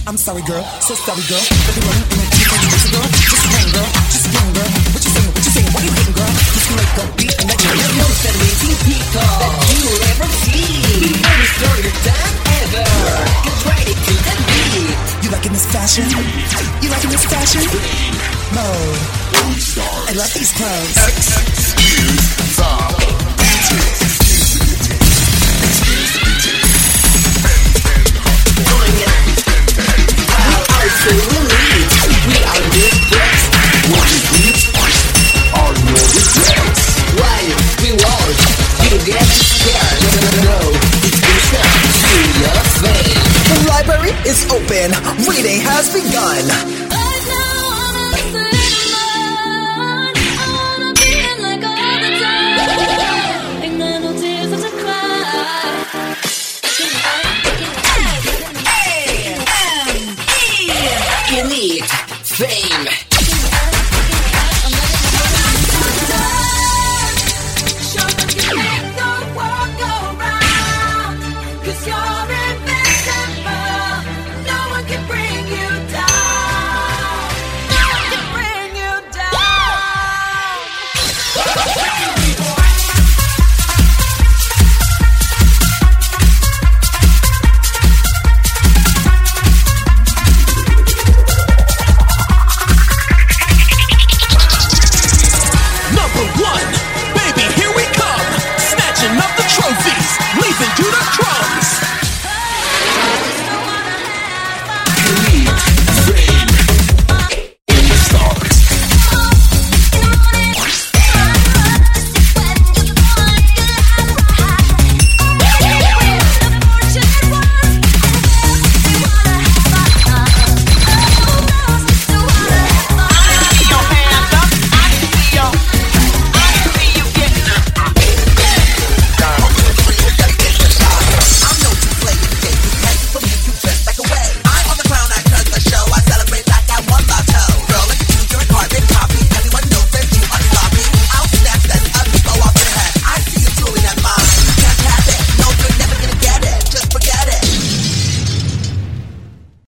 I'm sorry, girl, so sorry, girl. Baby, running in a deep end, bitch, girl. Just hang, girl, just hang, girl. What you saying? What you saying? Why you hating, girl? Just make a beat and let you know. No 17 people that you will ever see. Never started that ever. Get ready to the beat. You liking this fashion? You liking this fashion? Mode. I love these clothes. Excuse the So elite, we are the best. What you need are no regrets. Why we won't, you get scared. No, it's yourself to your fame. The library is open. Reading has begun. Unique fame.